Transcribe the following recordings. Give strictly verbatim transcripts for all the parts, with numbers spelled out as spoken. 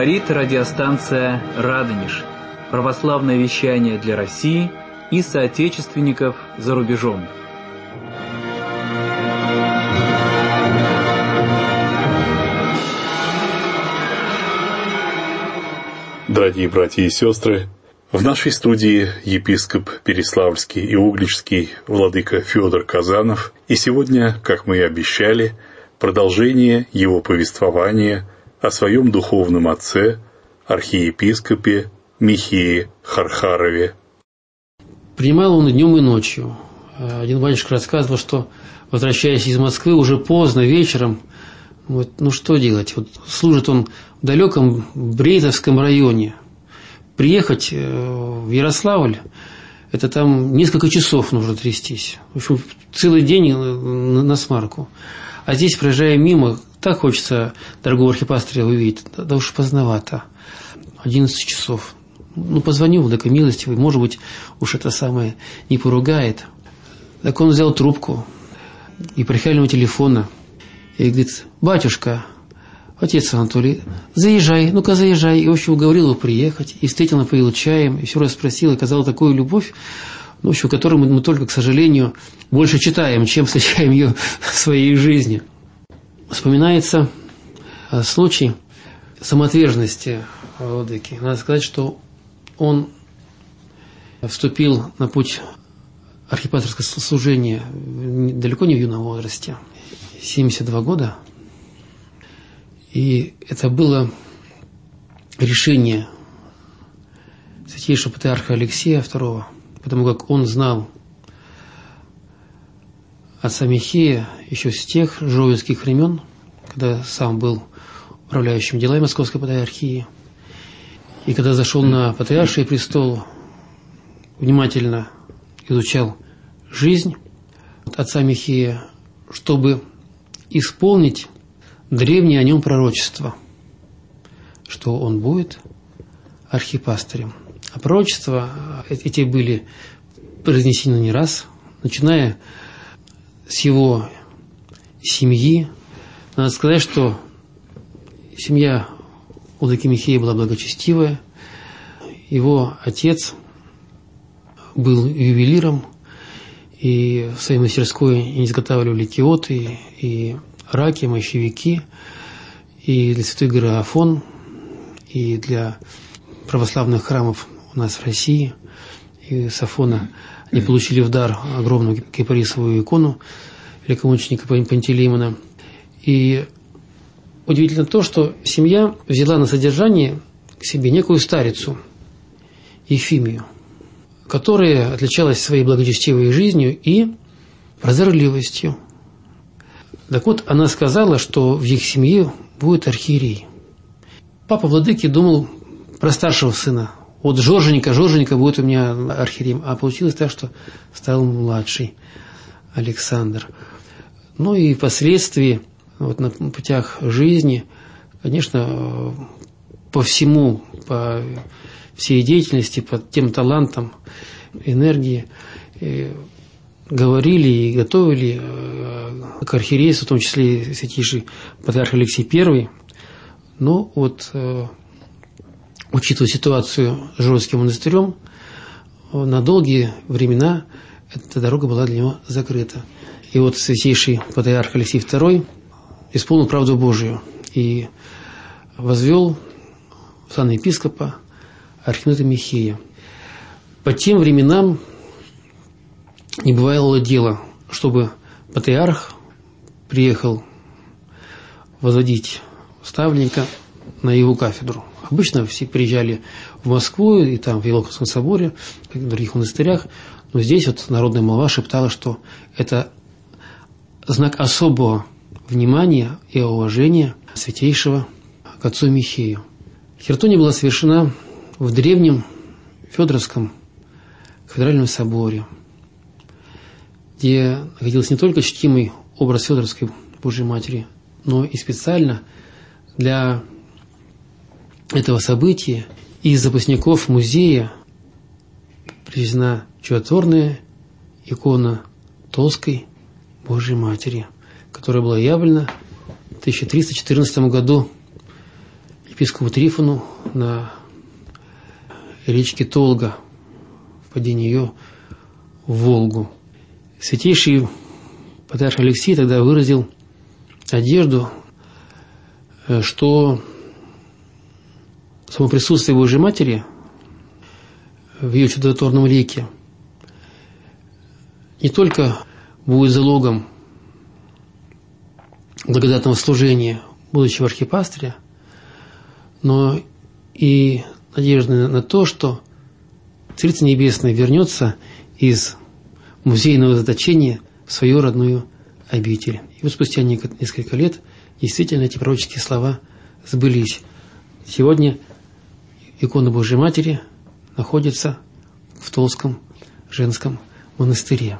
Говорит радиостанция «Радонеж». Православное вещание для России и соотечественников за рубежом. Дорогие братья и сестры, в нашей студии епископ Переславльский и Угличский владыка Федор Казанов. И сегодня, как мы и обещали, продолжение его повествования о своем духовном отце, архиепископе Михее Хархарове. Принимал он и днем, и ночью. Один батюшка рассказывал, что, возвращаясь из Москвы уже поздно вечером, вот, ну что делать? Вот служит он в далеком Брейтовском районе. Приехать в Ярославль, это там несколько часов нужно трястись. В общем, целый день на смарку. А здесь, проезжая мимо, так хочется дорогого архипастыря увидеть. Да уж поздновато. одиннадцать часов. Ну, позвонил, владыка милостивый, может быть, уж это самое не поругает. Так он взял трубку и прихального телефона и говорит: батюшка, отец Анатолий, заезжай, ну-ка заезжай. И, в общем, уговорил его приехать, и встретил, напоил чаем, и все расспросил, и оказал такую любовь, ну, в общем, которую мы, мы только, к сожалению, больше читаем, чем встречаем ее в своей жизни. Вспоминается случай самоотверженности владыки. Надо сказать, что он вступил на путь архипастырского служения далеко не в юном возрасте, семьдесят два года. И это было решение святейшего патриарха Алексия второго, потому как он знал отца Михея еще с тех жовинских времен, когда сам был управляющим делами Московской патриархии. И когда зашел на патриарший престол, внимательно изучал жизнь отца Михея, чтобы исполнить древнее о нем пророчество, что он будет архипастырем. А пророчества эти были произнесены не раз, начиная с его семьи. Надо сказать, что семья владыки Михея была благочестивая. Его отец был ювелиром, и в своей мастерской они изготавливали киоты и раки, мощевики, и для Святой горы Афон, и для православных храмов у нас в России. И с Афона они получили в дар огромную кипарисовую икону великомученика Пантелеймона. И удивительно то, что семья взяла на содержание к себе некую старицу, Ефимию, которая отличалась своей благочестивой жизнью и прозорливостью. Так вот, она сказала, что в их семье будет архиерей. Папа владыки думал про старшего сына. Вот Жорженька, Жорженька будет у меня архиереем. А получилось так, что стал младший Александр. Ну и впоследствии, вот на путях жизни, конечно, по всему, по всей деятельности, по тем талантам, энергии, говорили и готовили к архиерейству, в том числе святейший патриарх Алексий Первый. Но вот, учитывая ситуацию с Жоржским монастырем, на долгие времена эта дорога была для него закрыта. И вот святейший патриарх Алексий Второй исполнил правду Божию и возвел в сан епископа архимандрита Михея. По тем временам не бывало дела, чтобы патриарх приехал возводить ставленника на его кафедру. Обычно все приезжали в Москву и там в Елоховском соборе, как в других монастырях, но здесь вот народная молва шептала, что это знак особого внимания и уважения святейшего к отцу Михею. Хертония была совершена в древнем Федоровском кафедральном соборе, где находился не только чтимый образ Федоровской Божьей Матери, но и специально для этого события из запасников музея привезена чудотворная икона Толстой Божьей Матери, которая была явлена в тысяча триста четырнадцатом году епископу Трифону на речке Толга, впадение ее в Волгу. Святейший патриарх Алексий тогда выразил надежду, что само присутствие Божьей Матери в ее чудотворном лике не только будет залогом благодатного служения будущего архипастыря, но и надежда на то, что Царица Небесная вернется из музейного заточения в свою родную обитель. И вот спустя несколько лет действительно эти пророческие слова сбылись. Сегодня икона Божьей Матери находится в Толском женском монастыре.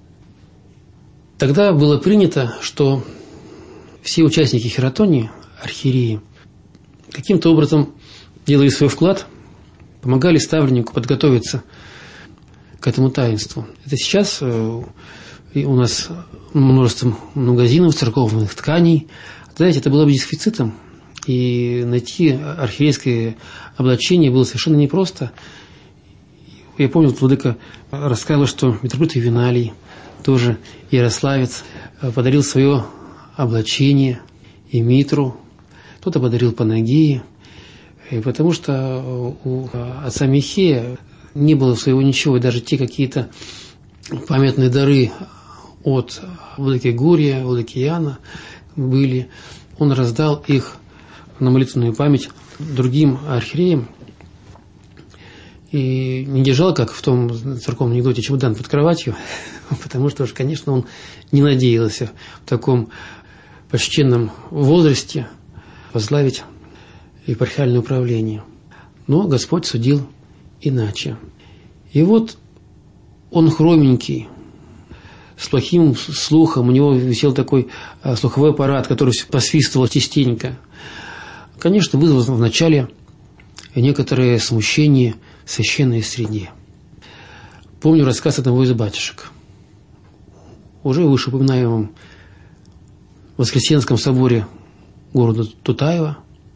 Тогда было принято, что все участники хиратонии, архиереи, каким-то образом, делая свой вклад, помогали ставленнику подготовиться к этому таинству. Это сейчас у нас множество магазинов, церковных тканей. Знаете, это было бы дефицитом, и найти архиерейское облачение было совершенно непросто. Я помню, владыка рассказывал, что митрополит Ювеналий, тоже ярославец, подарил свое облачение и митру, кто-то подарил Панагии, потому что у отца Михея не было своего ничего, и даже те какие-то памятные дары от владыки Гурия, владыки Иоанна были, он раздал их на молитвенную память другим архиереям и не держал, как в том церковном анекдоте, чемодан под кроватью, потому что, уж, конечно, он не надеялся в таком почтенном возрасте возглавить епархиальное управление. Но Господь судил иначе. И вот он хроменький, с плохим слухом, у него висел такой слуховой аппарат, который посвистывал частенько. Конечно, вызвал вначале некоторое смущение в священной среде. Помню рассказ одного из батюшек. Уже в вышеупоминаемом Воскресенском соборе города Тутаева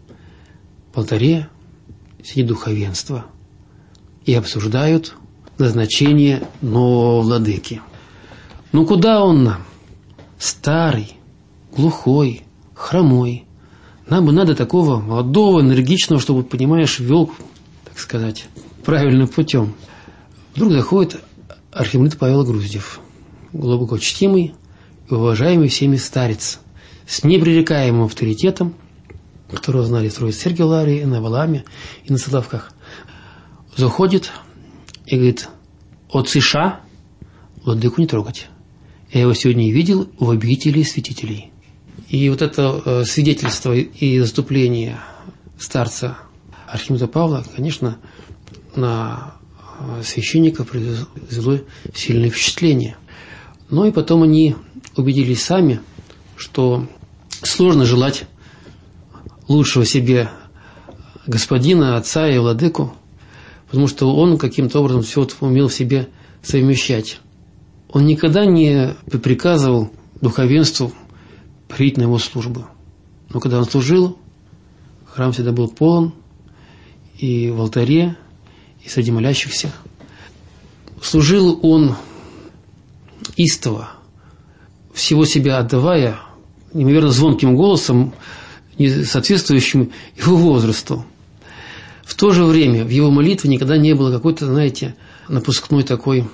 в алтаре сидит духовенство и обсуждают назначение нового владыки. Ну куда он нам? Старый, глухой, хромой. Нам бы надо такого молодого, энергичного, чтобы, понимаешь, вел, так сказать, правильным путем. Вдруг заходит архимандрит Павел Груздев, глубоко чтимый и уважаемый всеми старец, с непререкаемым авторитетом, которого знали в Троице Сергия Ларии, и на Валаме, и на Соловках. Заходит и говорит: от США владыку не трогать. Я его сегодня видел в обители святителей. И вот это свидетельство и заступление старца архимандрита Павла, конечно, на священника произвело сильное впечатление. Но и потом они убедились сами, что сложно желать лучшего себе господина, отца и владыку, потому что он каким-то образом все это умел в себе совмещать. Он никогда не приказывал духовенству прийти на его службу. Но когда он служил, храм всегда был полон, и в алтаре, и среди молящихся. Служил он истово, всего себя отдавая, неимоверно звонким голосом, не соответствующим его возрасту. В то же время в его молитве никогда не было какой-то, знаете, напускной такой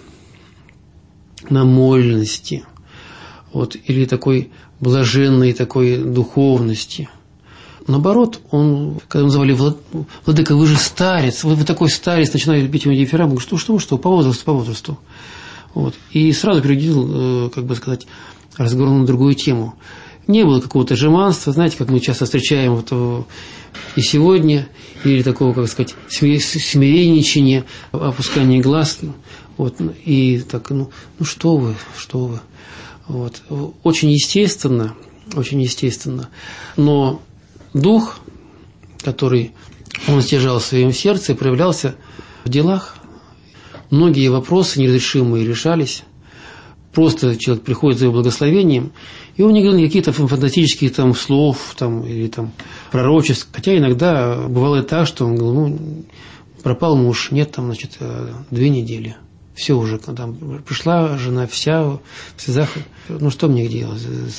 намоленности, вот, или такой блаженной такой духовности. Наоборот, он, когда называли владыка, вы же старец, вы, вы такой старец, начинали бить ему дифирамбы, что, что, что, по возрасту, по возрасту. Вот. И сразу переводил, как бы сказать, разговор на другую тему. Не было какого-то жеманства, знаете, как мы часто встречаем вот и сегодня, или такого, как сказать, смиренничания, опускания глаз. Вот, и так, ну, ну что вы, что вы. Вот. Очень естественно, очень естественно. Но дух, который он стяжал в своем сердце, проявлялся в делах. Многие вопросы неразрешимые решались. просто человек приходит за его благословением, и он не говорил никаких фантастических там слов там, или там пророчеств. Хотя иногда бывало и так, что он говорил, ну, пропал муж, нет там, значит, две недели. Все уже, там пришла жена вся в слезах. Ну, что мне делать?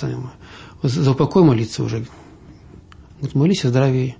За упокой молиться уже. Вот молись о здравии.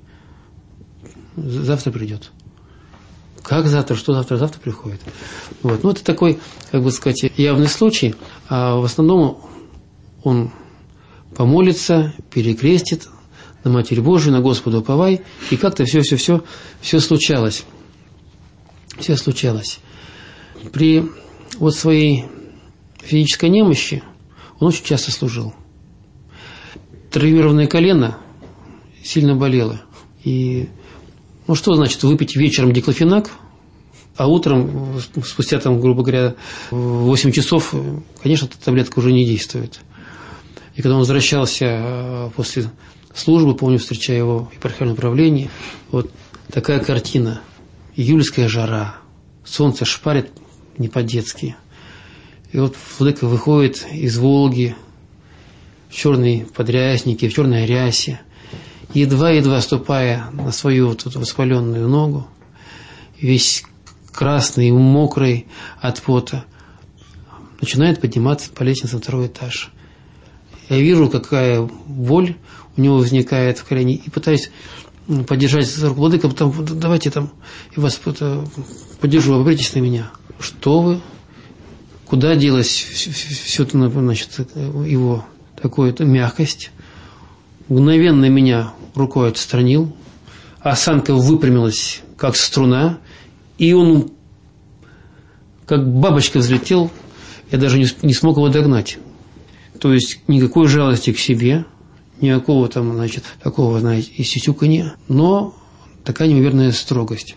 Завтра придет. Как завтра? Что завтра? Завтра приходит. Вот. Ну, это такой, как бы сказать, явный случай. А в основном он помолится, перекрестит на Матерь Божию, на Господа уповай. И как-то все-все-все все случалось. Все случалось. При вот своей физической немощи он очень часто служил. Травмированное колено сильно болело. И, ну, что значит выпить вечером диклофенак, а утром, спустя, там, грубо говоря, восемь часов, конечно, эта таблетка уже не действует. И когда он возвращался после службы, помню, встречая его в епархиальном управлении, вот такая картина. Июльская жара, солнце шпарит не по-детски. И вот владыка выходит из Волги в черной подряснике, в черной рясе, едва-едва ступая на свою вот эту воспаленную ногу, весь красный, мокрый от пота, начинает подниматься по лестнице на второй этаж. Я вижу, какая боль у него возникает в колене, и пытаюсь поддержать за руку. Владыка, там, давайте там, я вас это, поддержу, обратитесь на меня. Что вы? Куда делась все это, значит, его такую-то мягкость? Мгновенно меня рукой отстранил, осанка выпрямилась, как струна, и он, как бабочка, взлетел, я даже не, не смог его догнать. То есть никакой жалости к себе, никакого там, значит, такого, знаете, иссюсюканья, но такая неимоверная строгость.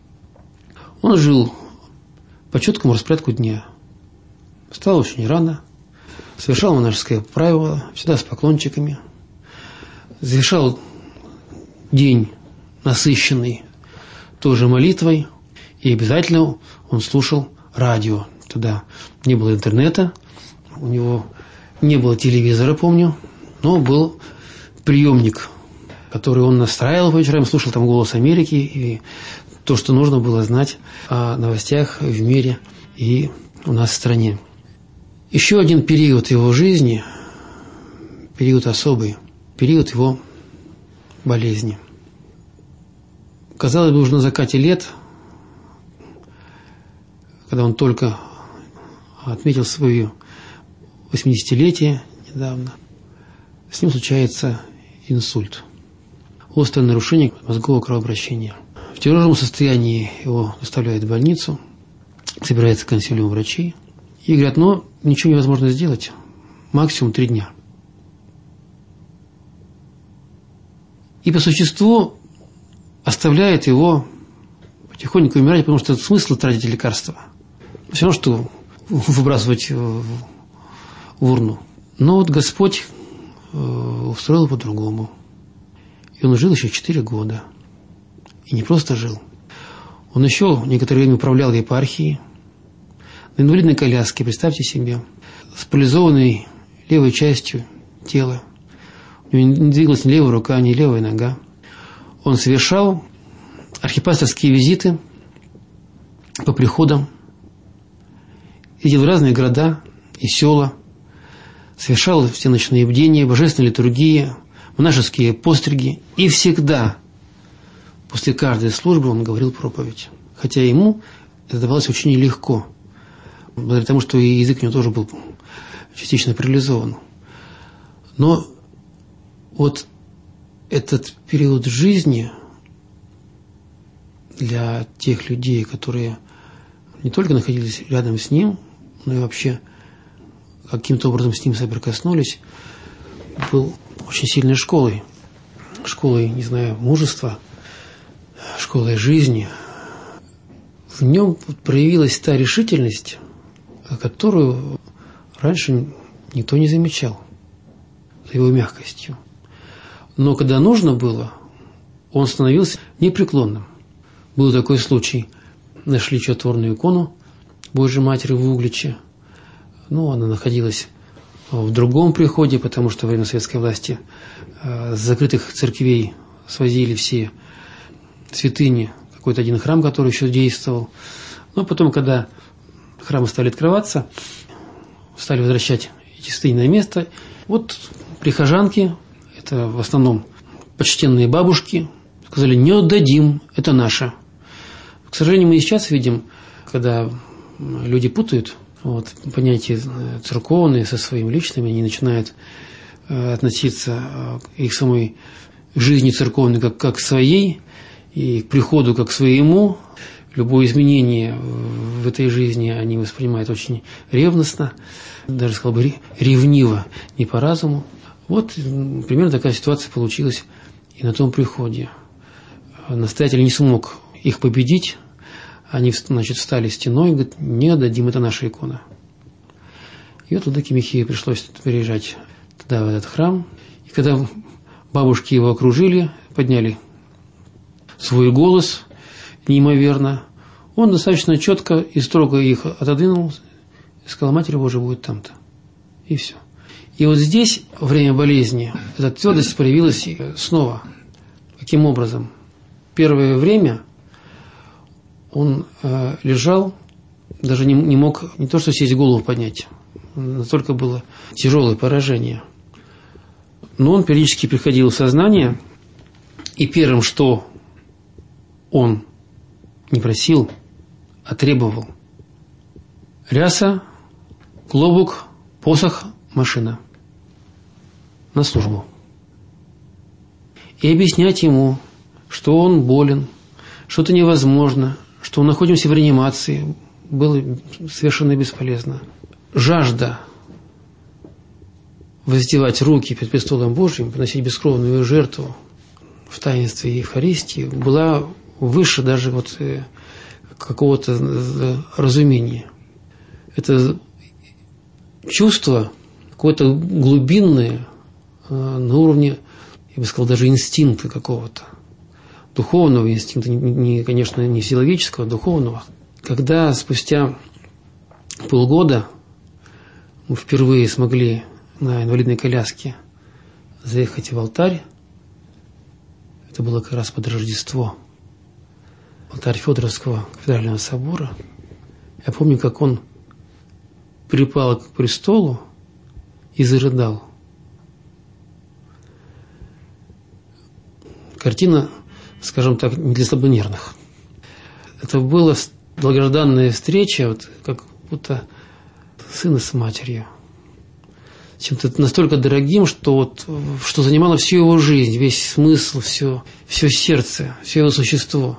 Он жил по четкому распорядку дня. Встал очень рано, совершал монашеское правило, всегда с поклончиками, завершал день насыщенный тоже молитвой, и обязательно он слушал радио. Тогда не было интернета, у него не было телевизора, помню, но был приемник, который он настраивал по вечерам, слушал там «Голос Америки» и то, что нужно было знать о новостях в мире и у нас в стране. Еще один период его жизни, период особый, период его болезни. Казалось бы, уже на закате лет, когда он только отметил свое восьмидесятилетие недавно, с ним случается инсульт, острое нарушение мозгового кровообращения. В тяжелом состоянии его доставляют в больницу, собирается консилиум врачей и говорят, ну, ничего невозможно сделать, максимум три дня. И по существу оставляет его потихоньку умирать, потому что смысл тратить лекарства. Все равно, что выбрасывать в урну. Но вот Господь устроил по-другому. И он жил еще четыре года. И не просто жил. Он еще некоторое время управлял епархией. На инвалидной коляске, представьте себе, с парализованной левой частью тела. У него не двигалась ни левая рука, ни левая нога. Он совершал архипасторские визиты по приходам, ездил в разные города и села, совершал все ночные бдения, божественные литургии, монашеские постриги. И всегда после каждой службы он говорил проповедь. Хотя ему это давалось очень нелегко, благодаря тому, что и язык у него тоже был частично парализован. Но вот этот период жизни для тех людей, которые не только находились рядом с ним, но и вообще каким-то образом с ним соприкоснулись, был очень сильной школой. Школой, не знаю, мужества, школой жизни. В нем проявилась та решительность, которую раньше никто не замечал, за его мягкостью. Но когда нужно было, он становился непреклонным. Был такой случай. Нашли чудотворную икону Божьей Матери в Угличе. Ну, она находилась в другом приходе, потому что во время советской власти с закрытых церквей свозили все святыни, какой-то один храм, который еще действовал. Но потом, когда храмы стали открываться, стали возвращать эти святыни на место, вот прихожанки, это в основном почтенные бабушки, сказали: не отдадим, это наше. К сожалению, мы и сейчас видим, когда люди путают вот, понятия церковные со своими личными, они начинают э, относиться к их самой жизни церковной как, как к своей, и к приходу как к своему. Любое изменение в этой жизни они воспринимают очень ревностно, даже, сказал бы, ревниво, не по разуму. Вот примерно такая ситуация получилась и на том приходе. Настоятель не смог их победить. Они, значит, встали стеной и говорят: не отдадим, это наша икона. И вот Владыке Михею пришлось переезжать туда, в этот храм. И когда бабушки его окружили, подняли свой голос неимоверно, он достаточно четко и строго их отодвинул и сказал: Матерь Божия будет там-то. И все. И вот здесь, во время болезни, эта твердость появилась снова. Каким образом? Первое время он э, лежал, даже не, не мог не то что сесть, голову поднять. Настолько было тяжелое поражение. Но он периодически приходил в сознание, и первым, что он не просил, а требовал: ряса, клобук, посох, машина на службу. И объяснять ему, что он болен, что это невозможно, что мы находимся в реанимации, было совершенно бесполезно. Жажда воздевать руки перед престолом Божьим, приносить бескровную жертву в таинстве Евхаристии была выше даже вот какого-то разумения. Это чувство какое-то глубинное на уровне, я бы сказал, даже инстинкта какого-то, духовного инстинкта, не, конечно, не силовического, а духовного. Когда спустя полгода мы впервые смогли на инвалидной коляске заехать в алтарь, это было как раз под Рождество, алтарь Федоровского кафедрального собора, я помню, как он припал к престолу и зарыдал. Картина, скажем так, не для слабонервных. Это была долгожданная встреча, вот, как будто сына с матерью. Чем-то настолько дорогим, что, вот, что занимало всю его жизнь, весь смысл, все, все сердце, все его существо.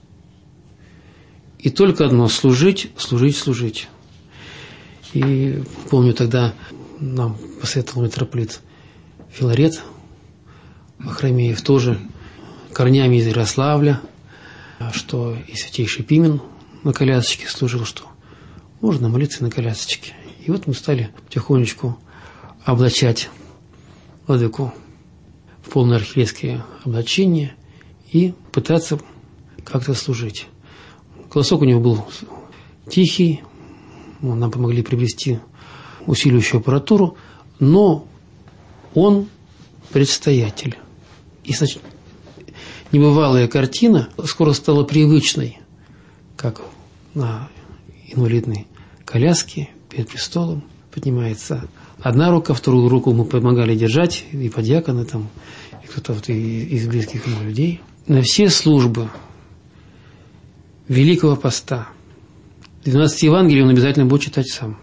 И только одно – служить, служить, служить. И помню, тогда нам посоветовал митрополит Филарет Ахромеев, тоже корнями из Ярославля, что и святейший Пимен на колясочке служил, что можно молиться на колясочке. И вот мы стали потихонечку облачать владыку в полное архиерейское облачение и пытаться как-то служить. Голосок у него был тихий, нам помогли приобрести усиливающую аппаратуру, но он предстоятель. И, значит, небывалая картина скоро стала привычной, как на инвалидной коляске перед престолом поднимается одна рука, вторую руку мы помогали держать, и подьяконы там, и кто-то вот из близких ему людей. На все службы Великого Поста двенадцать Евангелий он обязательно будет читать сам.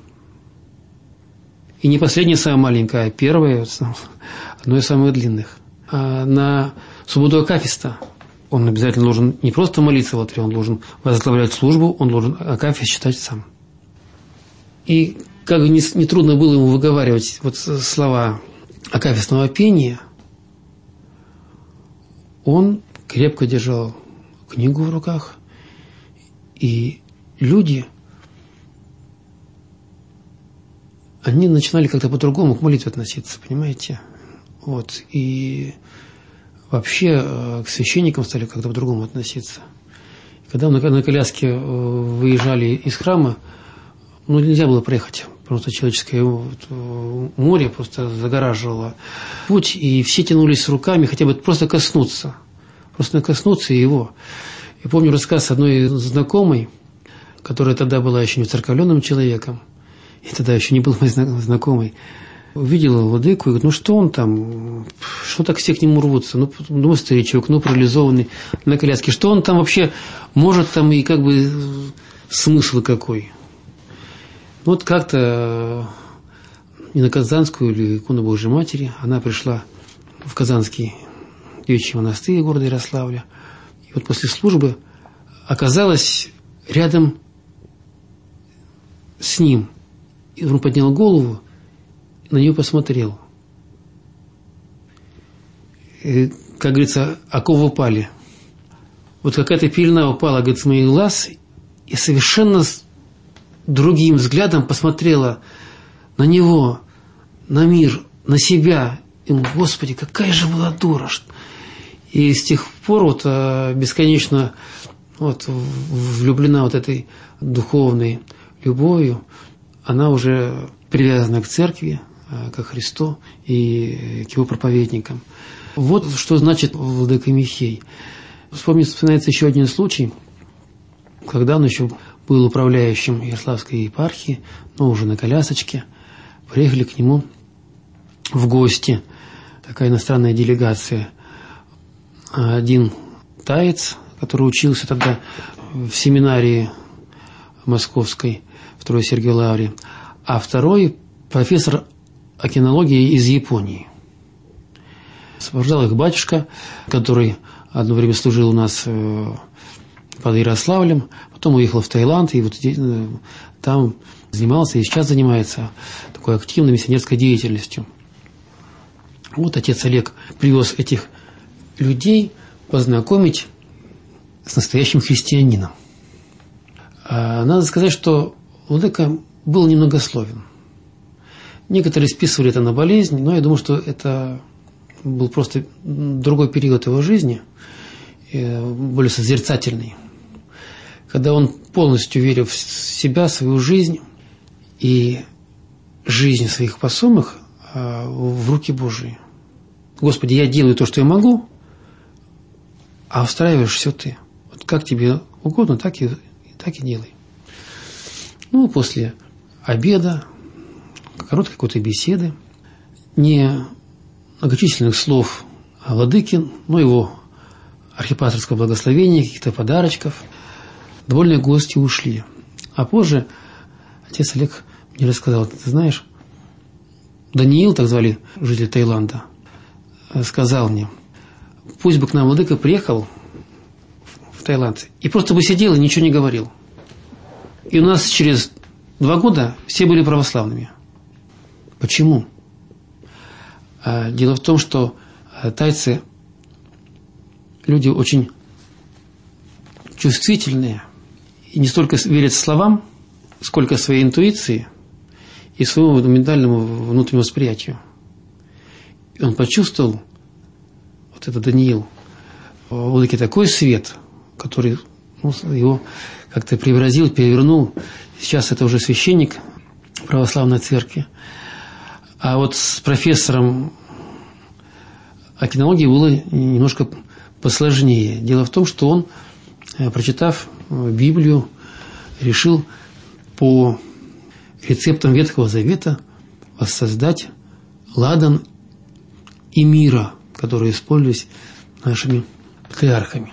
И не последняя, самая маленькая, а первая, одно из самых длинных. А на субботу Акафиста он обязательно должен не просто молиться в алтаре, он должен возглавлять службу, он должен Акафист читать сам. И как бы не трудно было ему выговаривать вот слова акафистного пения, он крепко держал книгу в руках, и люди, они начинали как-то по-другому к молитве относиться, понимаете? Вот. И вообще к священникам стали как-то по-другому относиться. Когда мы на коляске выезжали из храма, ну, нельзя было проехать просто человеческое вот, море просто загораживало путь, и все тянулись руками хотя бы просто коснуться, просто коснуться его. Я помню рассказ одной знакомой, которая тогда была еще не церковленным человеком, и тогда еще не был моей знакомой, увидела владыку и говорит: ну что он там, что так все к нему рвутся, ну, ну старичок, ну парализованный на коляске, что он там вообще может там и как бы смысл какой. Вот как-то и на Казанскую или икону Божьей Матери она пришла в Казанский девичий монастырь города Ярославля. И вот после службы оказалась рядом с ним. И он поднял голову, на нее посмотрел. И, как говорится, оковы упали. Вот какая-то пелена упала, говорит, с моих глаз, и совершенно другим взглядом посмотрела на него, на мир, на себя. И думаю: Господи, какая же была дура. И с тех пор вот бесконечно вот, влюблена вот этой духовной любовью. Она уже привязана к церкви, ко Христу и к его проповедникам. Вот что значит владыка Михей. Вспоминается еще один случай, когда он еще был управляющим Ярославской епархии, но уже на колясочке. Приехали к нему в гости такая иностранная делегация. Один таец, который учился тогда в семинарии московской, в Троице-Сергиевой Лавре, а второй профессор океанологии из Японии. Сопровождал их батюшка, который одно время служил у нас под Ярославлем, потом уехал в Таиланд, и вот там занимался и сейчас занимается такой активной миссионерской деятельностью. Вот отец Олег привез этих людей познакомить с настоящим христианином. Надо сказать, что владыка был немногословен. Некоторые списывали это на болезнь, но я думаю, что это был просто другой период его жизни, более созерцательный, когда он полностью верил в себя, свою жизнь и жизнь своих посомых в руки Божии. Господи, я делаю то, что я могу, а устраиваешь все ты. Вот как тебе угодно, так и, так и делай. Ну, после обеда, короткой какой-то беседы, не многочисленных слов о владыке, но его архипасторского благословения, каких-то подарочков, довольные гости ушли. А позже отец Олег мне рассказал: ты знаешь, Даниил, так звали житель Таиланда, сказал мне: пусть бы к нам владыка приехал в Таиланд и просто бы сидел и ничего не говорил. И у нас через два года все были православными. Почему? Дело в том, что тайцы люди очень чувствительные и не столько верят словам, сколько своей интуиции и своему ментальному внутреннему восприятию. И он почувствовал, вот это Даниил, у владыки такой свет, который ну, его как-то преобразил, перевернул. Сейчас это уже священник православной церкви. А вот с профессором океанологии было немножко посложнее. Дело в том, что он, прочитав Библию, решил по рецептам Ветхого Завета воссоздать ладан и мира, которые использовались нашими патриархами.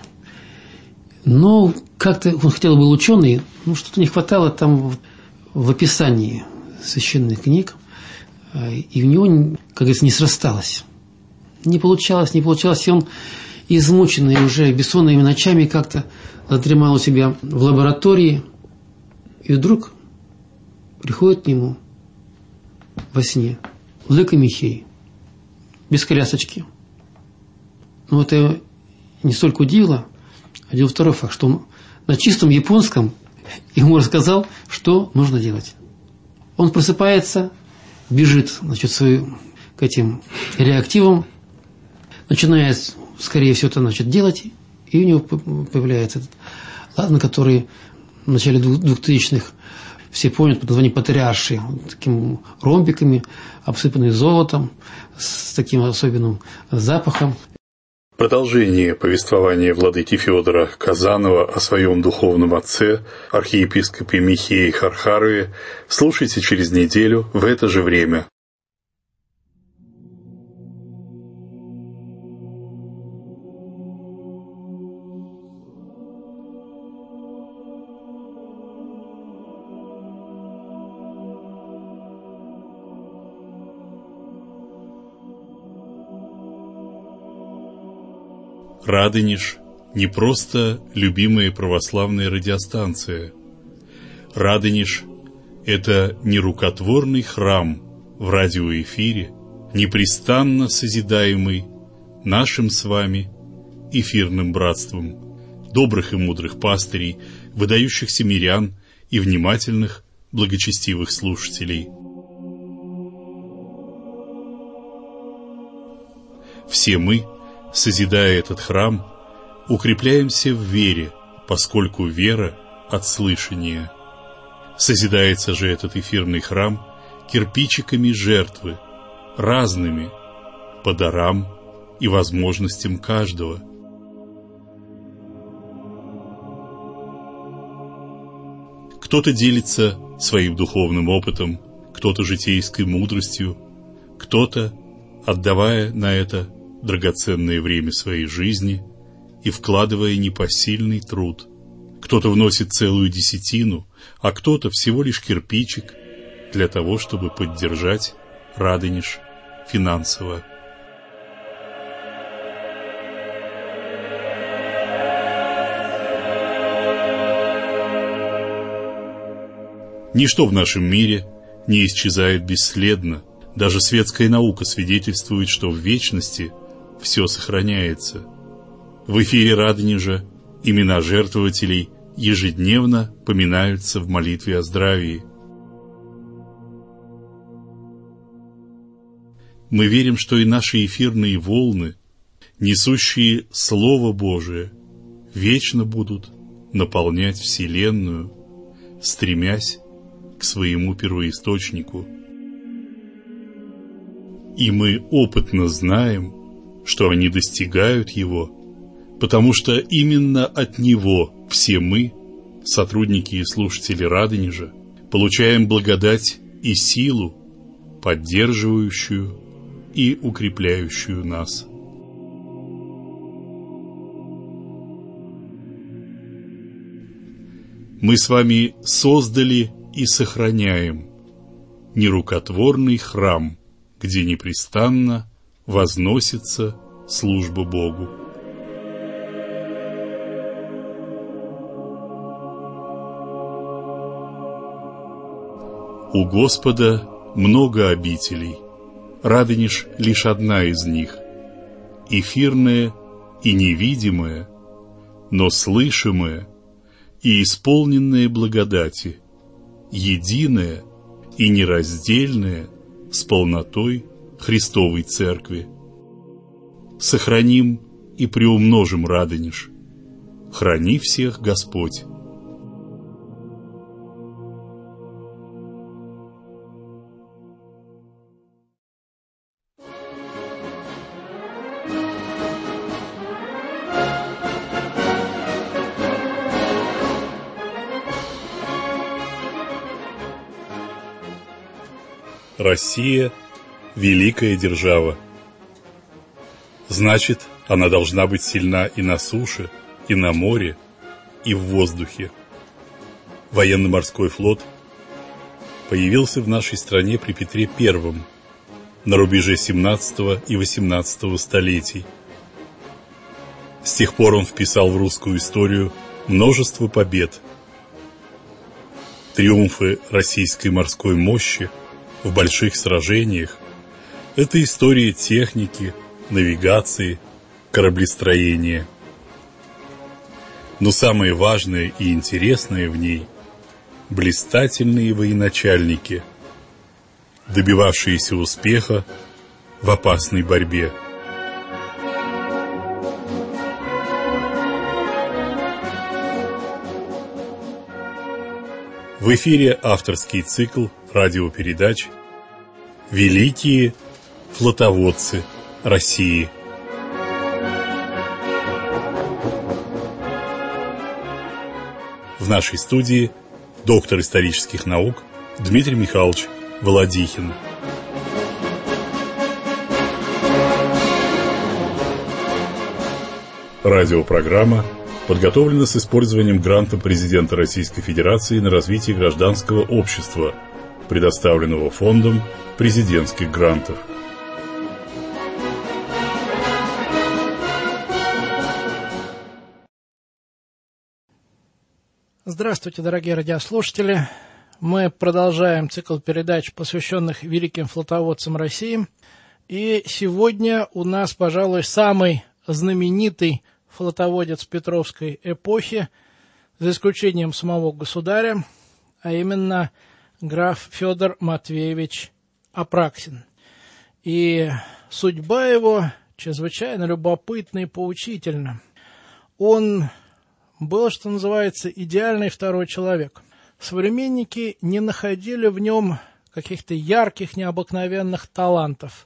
Но как-то он хотел был ученый, ну что-то не хватало там в описании священных книг, и в него, как говорится, не срасталось. Не получалось, не получалось, и он, измученный уже бессонными ночами, как-то задремал у себя в лаборатории, и вдруг приходит к нему во сне владыка Михей, без колясочки. Но это его не столько удивило, а дело второй факт, что он на чистом японском ему рассказал, что нужно делать. Он просыпается, бежит, значит, свою, к этим реактивам, начинает, скорее всего, это значит, делать, и у него появляется этот ладан, который в начале двухтысячных все помнят под названием Патриарший, вот такими ромбиками, обсыпанные золотом, с таким особенным запахом. Продолжение повествования владыки Федора Казанова о своем духовном отце, архиепископе Михее Хархарове, слушайте через неделю в это же время. Радонеж – не просто любимая православная радиостанция. Радонеж – это нерукотворный храм в радиоэфире, непрестанно созидаемый нашим с вами эфирным братством, добрых и мудрых пастырей, выдающихся мирян и внимательных, благочестивых слушателей. Все мы, созидая этот храм, укрепляемся в вере, поскольку вера от слышания. Созидается же этот эфирный храм кирпичиками жертвы, разными, по дарам и возможностям каждого. Кто-то делится своим духовным опытом, кто-то житейской мудростью, кто-то, отдавая на это драгоценное время своей жизни и вкладывая непосильный труд. Кто-то вносит целую десятину, а кто-то всего лишь кирпичик для того, чтобы поддержать Радонеж финансово. Ничто в нашем мире не исчезает бесследно. Даже светская наука свидетельствует, что в вечности все сохраняется. В эфире Радонежа имена жертвователей ежедневно поминаются в молитве о здравии. Мы верим, что и наши эфирные волны, несущие Слово Божие, вечно будут наполнять Вселенную, стремясь к своему первоисточнику. И мы опытно знаем, что они достигают его, потому что именно от него все мы, сотрудники и слушатели Радонежа, получаем благодать и силу, поддерживающую и укрепляющую нас. Мы с вами создали и сохраняем нерукотворный храм, где непрестанно возносится служба Богу. У Господа много обителей, Радонеж лишь одна из них, эфирная и невидимая, но слышимая и исполненная благодати, единая и нераздельная с полнотой Христовой Церкви. Сохраним и приумножим Радонеж. Храни всех Господь. Россия – великая держава. Значит, она должна быть сильна и на суше, и на море, и в воздухе. Военно-морской флот появился в нашей стране при Петре Первом на рубеже семнадцатого и восемнадцатого столетий. С тех пор он вписал в русскую историю множество побед. Триумфы российской морской мощи в больших сражениях – это история техники, навигации, кораблестроения. Но самое важное и интересное в ней – блистательные военачальники, добивавшиеся успеха в опасной борьбе. В эфире авторский цикл радиопередач «Великие флотоводцы России». В нашей студии доктор исторических наук Дмитрий Михайлович Володихин. Радиопрограмма подготовлена с использованием гранта президента Российской Федерации на развитие гражданского общества, предоставленного Фондом президентских грантов. Здравствуйте, дорогие радиослушатели. Мы продолжаем цикл передач, посвященных великим флотоводцам России. И сегодня у нас, пожалуй, самый знаменитый флотоводец Петровской эпохи, за исключением самого государя, а именно граф Федор Матвеевич Апраксин. И судьба его чрезвычайно любопытна и поучительна. Он был, что называется, идеальный второй человек. Современники не находили в нем каких-то ярких, необыкновенных талантов.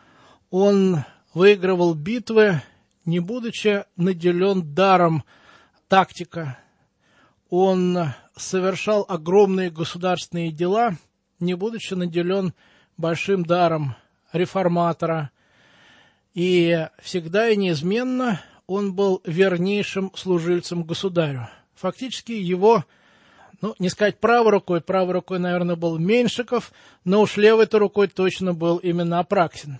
Он выигрывал битвы, не будучи наделен даром тактика. Он совершал огромные государственные дела, не будучи наделен большим даром реформатора. И всегда и неизменно он был вернейшим служильцем государю. Фактически его, ну, не сказать правой рукой, правой рукой, наверное, был Меньшиков, но уж левой-то рукой точно был именно Апраксин.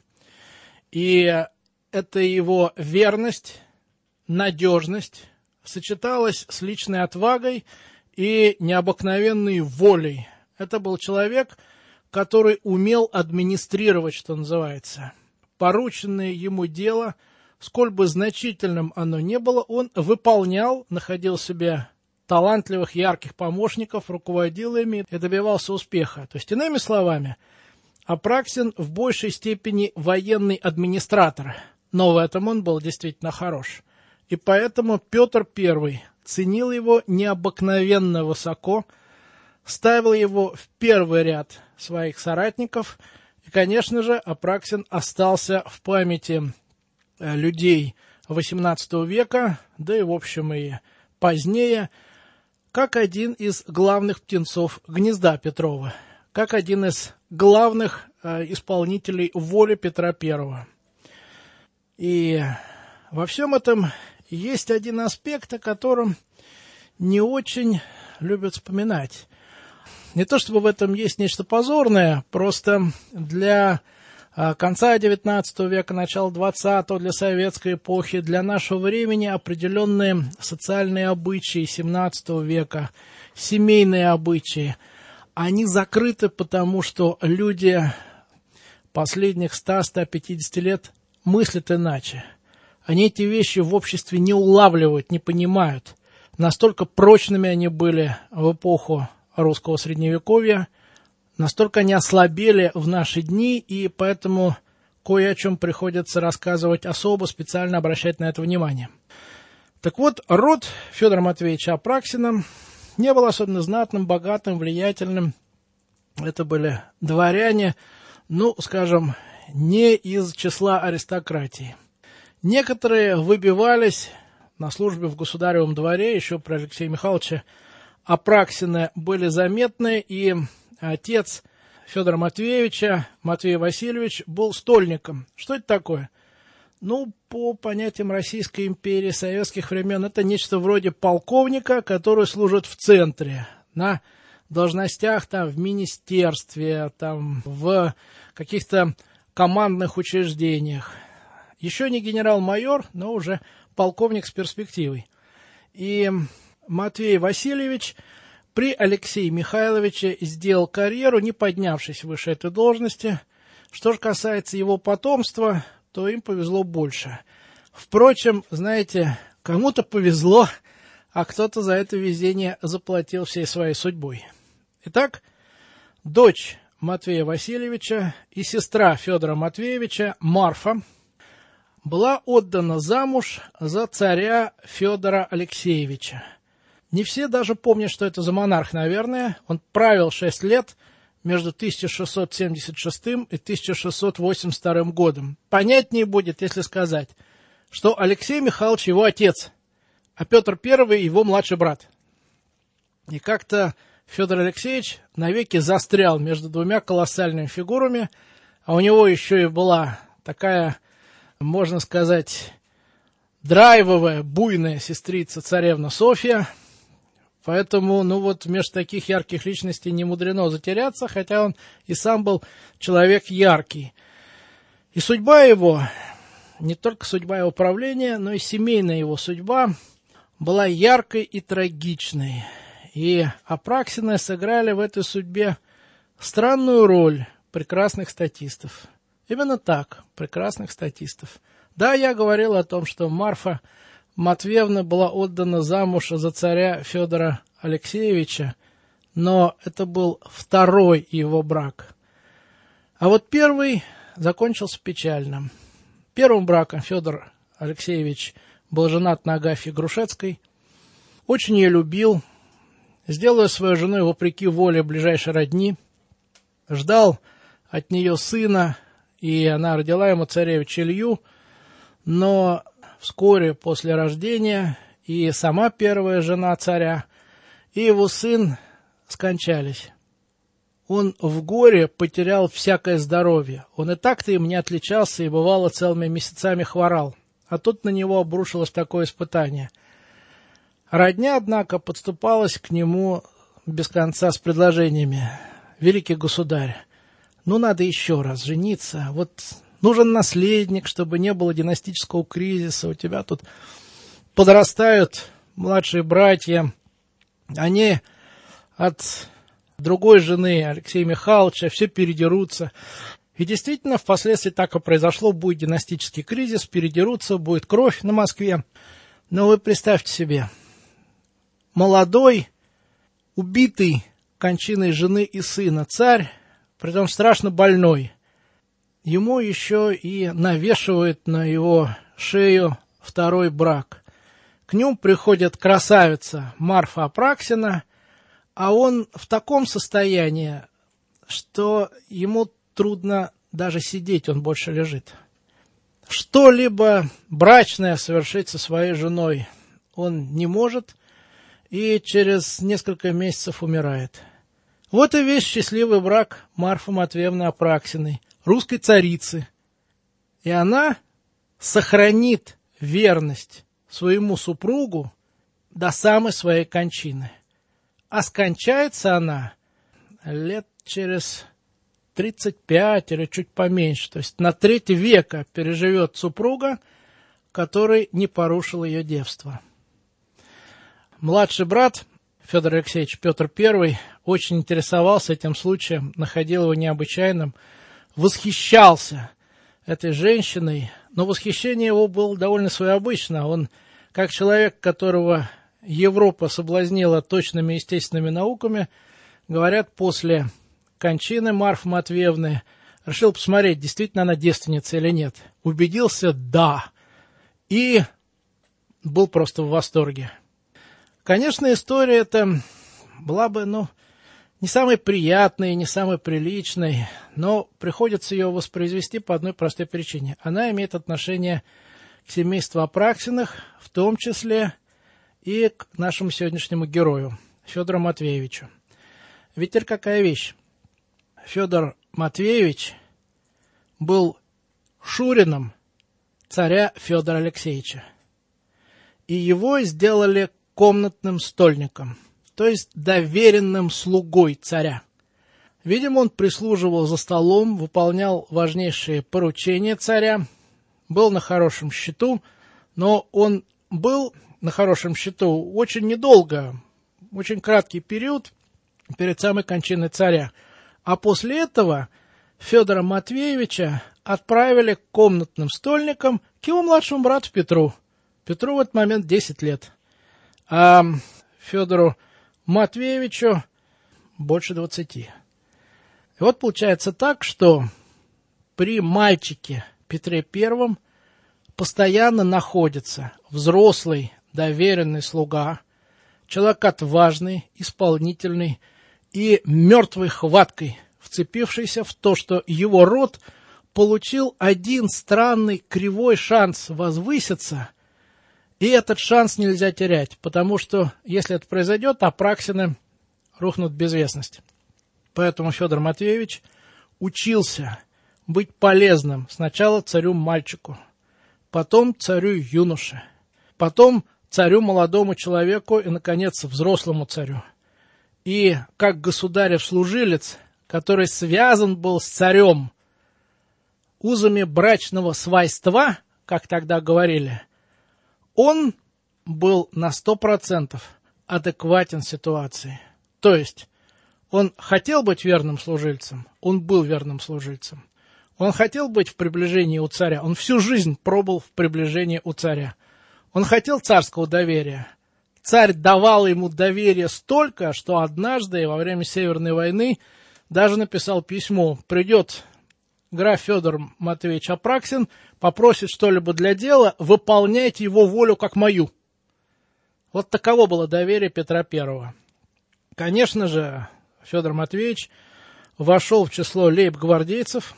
И эта его верность, надежность сочеталась с личной отвагой и необыкновенной волей. Это был человек, который умел администрировать, что называется. Порученное ему дело, сколь бы значительным оно ни было, он выполнял, находил себе талантливых, ярких помощников, руководил ими и добивался успеха. То есть, иными словами, Апраксин в большей степени военный администратор, но в этом он был действительно хорош. И поэтому Петр Первый ценил его необыкновенно высоко, ставил его в первый ряд своих соратников, и, конечно же, Апраксин остался в памяти людей восемнадцатого века, да и, в общем, и позднее, как один из главных птенцов гнезда Петрова, как один из главных э, исполнителей воли Петра Первого. И во всем этом есть один аспект, о котором не очень любят вспоминать. Не то чтобы в этом есть нечто позорное, просто для конца девятнадцатого века, начала двадцатого, для советской эпохи, для нашего времени определенные социальные обычаи семнадцатого века, семейные обычаи, они закрыты, потому что люди последних ста — ста пятидесяти лет мыслят иначе. Они эти вещи в обществе не улавливают, не понимают. Настолько прочными они были в эпоху русского средневековья, настолько они ослабели в наши дни, и поэтому кое о чем приходится рассказывать особо, специально обращать на это внимание. Так вот, род Федора Матвеевича Апраксина не был особенно знатным, богатым, влиятельным. Это были дворяне, ну, скажем, не из числа аристократии. Некоторые выбивались на службе в государевом дворе, еще при Алексее Михайловиче Апраксина были заметны, и отец Федора Матвеевича, Матвей Васильевич, был стольником. Что это такое? Ну, по понятиям Российской империи, советских времен, это нечто вроде полковника, который служит в центре, на должностях там в министерстве, там в каких-то командных учреждениях. Еще не генерал-майор, но уже полковник с перспективой. И Матвей Васильевич при Алексее Михайловиче сделал карьеру, не поднявшись выше этой должности. Что же касается его потомства, то им повезло больше. Впрочем, знаете, кому-то повезло, а кто-то за это везение заплатил всей своей судьбой. Итак, дочь Матвея Васильевича и сестра Федора Матвеевича, Марфа, была отдана замуж за царя Федора Алексеевича. Не все даже помнят, что это за монарх, наверное. Он правил шесть лет между тысяча шестьсот семьдесят шестым и тысяча шестьсот восемьдесят вторым годом. Понятнее будет, если сказать, что Алексей Михайлович его отец, а Петр Первый его младший брат. И как-то Федор Алексеевич навеки застрял между двумя колоссальными фигурами, а у него еще и была такая, можно сказать, драйвовая, буйная сестрица царевна Софья. Поэтому, ну вот, между таких ярких личностей не мудрено затеряться, хотя он и сам был человек яркий. И судьба его, не только судьба его правления, но и семейная его судьба была яркой и трагичной. И Апраксины сыграли в этой судьбе странную роль прекрасных статистов. Именно так, прекрасных статистов. Да, я говорил о том, что Марфа Матвеевна была отдана замуж за царя Федора Алексеевича, но это был второй его брак. А вот первый закончился печально. Первым браком Федор Алексеевич был женат на Агафье Грушецкой, очень ее любил, сделал ее своей женой вопреки воле ближайшей родни, ждал от нее сына, и она родила ему царевича Илью, но вскоре после рождения и сама первая жена царя, и его сын скончались. Он в горе потерял всякое здоровье. Он и так-то им не отличался и, бывало, целыми месяцами хворал. А тут на него обрушилось такое испытание. Родня, однако, подступалась к нему без конца с предложениями. «Великий государь, ну надо еще раз жениться, вот нужен наследник, чтобы не было династического кризиса, у тебя тут подрастают младшие братья, они от другой жены Алексея Михайловича все передерутся». И действительно, впоследствии так и произошло, будет династический кризис, передерутся, будет кровь на Москве. Но вы представьте себе, молодой, убитый кончиной жены и сына царь, притом страшно больной, ему еще и навешивают на его шею второй брак. К нему приходит красавица Марфа Апраксина, а он в таком состоянии, что ему трудно даже сидеть, он больше лежит. Что-либо брачное совершить со своей женой он не может и через несколько месяцев умирает. Вот и весь счастливый брак Марфы Матвеевны Апраксиной, русской царицы. И она сохранит верность своему супругу до самой своей кончины. А скончается она лет через тридцать пять или чуть поменьше, то есть на треть века переживет супруга, который не порушил ее девство. Младший брат Федор Алексеевич, Петр Первый, очень интересовался этим случаем, находил его необычайным, восхищался этой женщиной, но восхищение его было довольно своеобычно. Он, как человек, которого Европа соблазнила точными естественными науками, говорят, после кончины Марфы Матвеевны решил посмотреть, действительно она девственница или нет. Убедился, да. И был просто в восторге. Конечно, история эта была бы, ну, не самой приятной, не самой приличной, но приходится ее воспроизвести по одной простой причине. Она имеет отношение к семейству Апраксиных, в том числе и к нашему сегодняшнему герою, Федору Матвеевичу. Ведь теперь какая вещь? Федор Матвеевич был шурином царя Федора Алексеевича. И его сделали комнатным стольником, то есть доверенным слугой царя. Видимо, он прислуживал за столом, выполнял важнейшие поручения царя, был на хорошем счету, но он был на хорошем счету очень недолго, очень краткий период перед самой кончиной царя. А после этого Федора Матвеевича отправили комнатным стольником к его младшему брату Петру. Петру в этот момент десять лет, а Федору Матвеевичу больше двадцати. И вот получается так, что при мальчике Петре Первом постоянно находится взрослый доверенный слуга, человек отважный, исполнительный и мертвой хваткой вцепившийся в то, что его род получил один странный кривой шанс возвыситься, и этот шанс нельзя терять, потому что, если это произойдет, Апраксины рухнут в безвестность. Поэтому Федор Матвеевич учился быть полезным сначала царю-мальчику, потом царю-юноше, потом царю-молодому человеку и, наконец, взрослому царю. И как государев-служилец, который связан был с царем узами брачного свойства, как тогда говорили, он был на сто процентов адекватен ситуации. То есть он хотел быть верным служильцем, он был верным служильцем. Он хотел быть в приближении у царя, он всю жизнь пробыл в приближении у царя. Он хотел царского доверия. Царь давал ему доверие столько, что однажды во время Северной войны даже написал письмо. Придет граф Федор Матвеевич Апраксин, попросит что-либо для дела, выполняйте его волю как мою. Вот таково было доверие Петра Первого. Конечно же, Федор Матвеевич вошел в число лейб-гвардейцев,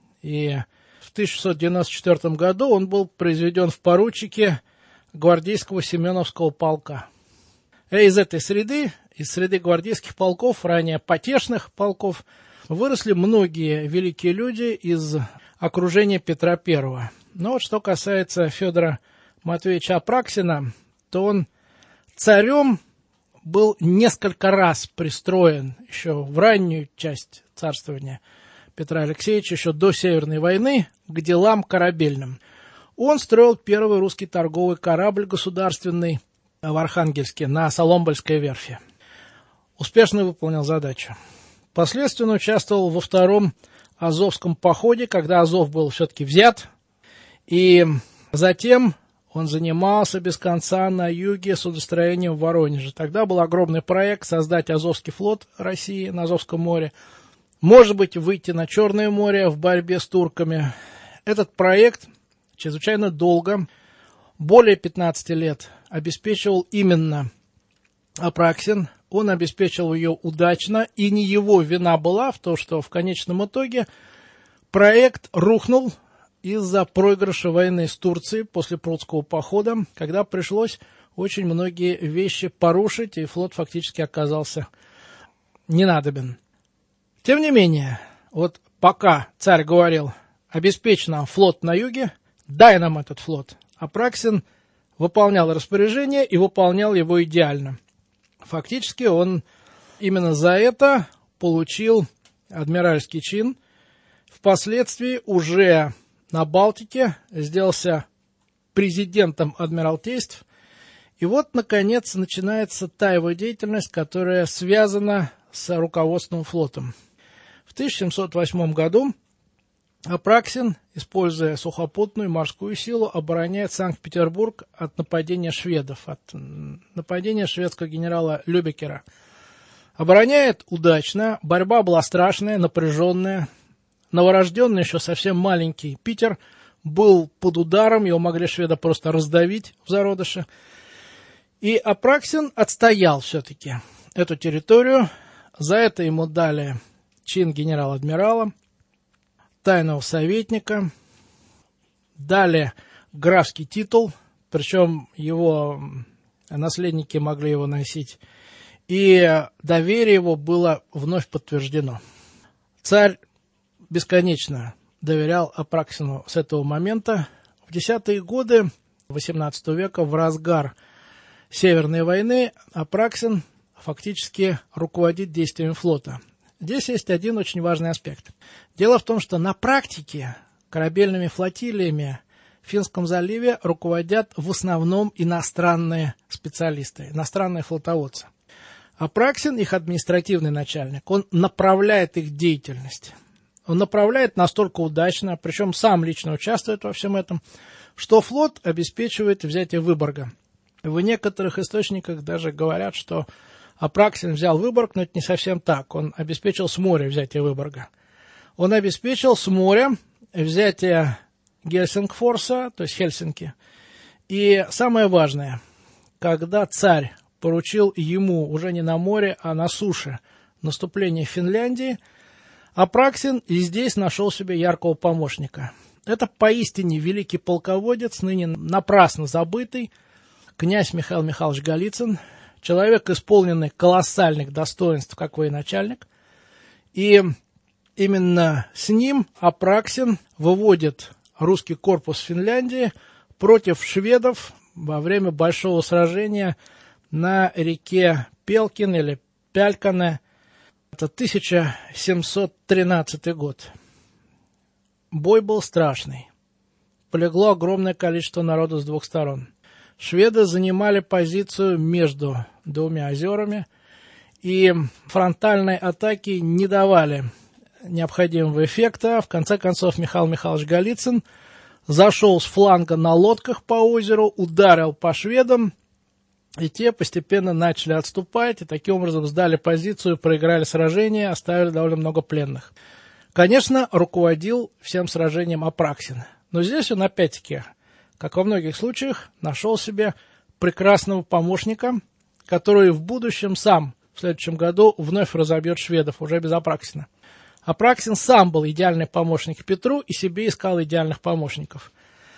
и в тысяча шестьсот девяносто четвёртом году он был произведен в поручики гвардейского Семеновского полка. И из этой среды, из среды гвардейских полков, ранее потешных полков, выросли многие великие люди из окружения Петра Первого. Но вот что касается Федора Матвеевича Апраксина, то он царем был несколько раз пристроен еще в раннюю часть царствования Петра Алексеевича, еще до Северной войны, к делам корабельным. Он строил первый русский торговый корабль государственный в Архангельске на Соломбольской верфи. Успешно выполнил задачу. Впоследствии он участвовал во втором Азовском походе, когда Азов был все-таки взят. И затем он занимался без конца на юге судостроением в Воронеже. Тогда был огромный проект создать Азовский флот России на Азовском море. Может быть, выйти на Черное море в борьбе с турками. Этот проект чрезвычайно долго, более пятнадцати лет, обеспечивал именно Апраксин. Он обеспечил ее удачно, и не его вина была в том, что в конечном итоге проект рухнул из-за проигрыша войны с Турцией после Прудского похода, когда пришлось очень многие вещи порушить, и флот фактически оказался ненадобен. Тем не менее, вот пока царь говорил: обеспечь нам флот на юге, дай нам этот флот, Апраксин выполнял распоряжение и выполнял его идеально. Фактически он именно за это получил адмиральский чин. Впоследствии уже на Балтике сделался президентом Адмиралтейств. И вот, наконец, начинается та его деятельность, которая связана с руководством флотом. В тысяча семьсот восьмом году Апраксин, используя сухопутную и морскую силу, обороняет Санкт-Петербург от нападения шведов, от нападения шведского генерала Любекера. Обороняет удачно, борьба была страшная, напряженная. Новорожденный, еще совсем маленький Питер был под ударом, его могли шведы просто раздавить в зародыше. И Апраксин отстоял все-таки эту территорию. За это ему дали чин генерал-адмирала, тайного советника, дали графский титул, причем его наследники могли его носить, и доверие его было вновь подтверждено. Царь бесконечно доверял Апраксину с этого момента. В десятые годы восемнадцатого века, в разгар Северной войны, Апраксин фактически руководит действиями флота. Здесь есть один очень важный аспект. Дело в том, что на практике корабельными флотилиями в Финском заливе руководят в основном иностранные специалисты, иностранные флотоводцы. Апраксин, их административный начальник, он направляет их деятельность. Он направляет настолько удачно, причем сам лично участвует во всем этом, что флот обеспечивает взятие Выборга. В некоторых источниках даже говорят, что Апраксин взял Выборг, но это не совсем так. Он обеспечил с моря взятие Выборга. Он обеспечил с моря взятие Гельсингфорса, то есть Хельсинки. И самое важное, когда царь поручил ему уже не на море, а на суше наступление в Финляндии, Апраксин и здесь нашел себе яркого помощника. Это поистине великий полководец, ныне напрасно забытый, князь Михаил Михайлович Голицын, человек, исполненный колоссальных достоинств как военачальник, и именно с ним Апраксин выводит русский корпус Финляндии против шведов во время большого сражения на реке Пелкин или Пялькане. Это тысяча семьсот тринадцатый год. Бой был страшный. Полегло огромное количество народу с двух сторон. Шведы занимали позицию между двумя озерами, и фронтальной атаки не давали необходимого эффекта. В конце концов, Михаил Михайлович Голицын зашел с фланга на лодках по озеру, ударил по шведам, и те постепенно начали отступать, и таким образом сдали позицию, проиграли сражение, оставили довольно много пленных. Конечно, руководил всем сражением Апраксин, но здесь он опять-таки, как во многих случаях, нашел себе прекрасного помощника, который в будущем сам, в следующем году, вновь разобьет шведов, уже без Апраксина. Апраксин сам был идеальный помощник Петру и себе искал идеальных помощников.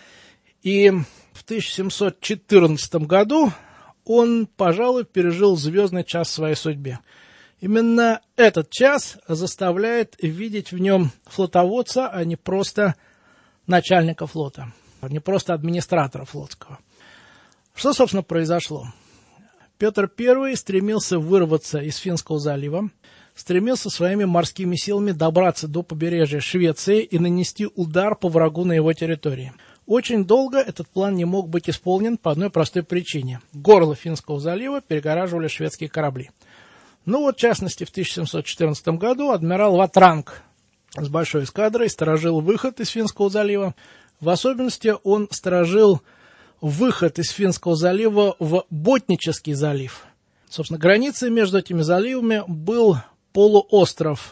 И в тысяча семьсот четырнадцатом году он, пожалуй, пережил звездный час в своей судьбе. Именно этот час заставляет видеть в нем флотоводца, а не просто начальника флота, не просто администратора флотского. Что, собственно, произошло? Петр Первый стремился вырваться из Финского залива, стремился своими морскими силами добраться до побережья Швеции и нанести удар по врагу на его территории. Очень долго этот план не мог быть исполнен по одной простой причине. Горло Финского залива перегораживали шведские корабли. Ну вот, в частности, в тысяча семьсот четырнадцатом году адмирал Ватранг с большой эскадрой сторожил выход из Финского залива. В особенности он сторожил выход из Финского залива в Ботнический залив. Собственно, границей между этими заливами был полуостров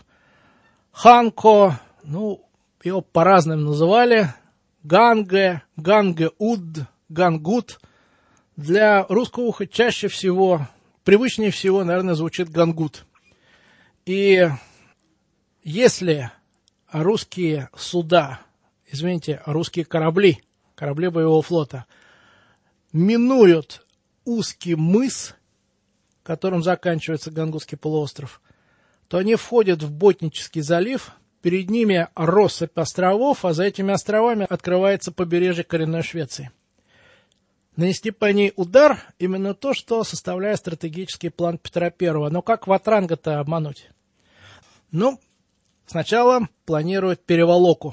Ханко, ну, его по-разному называли, Ганге, Ганге-Уд, Гангут. Для русского уха чаще всего, привычнее всего, наверное, звучит Гангут. И если русские суда, извините, русские корабли, корабли боевого флота, минуют узкий мыс, которым заканчивается Гангутский полуостров, то они входят в Ботнический залив, перед ними россыпь островов, а за этими островами открывается побережье коренной Швеции. Нанести по ней удар – именно то, что составляет стратегический план Петра Первого. Но как Ватранга-то обмануть? Ну, сначала планируют переволоку,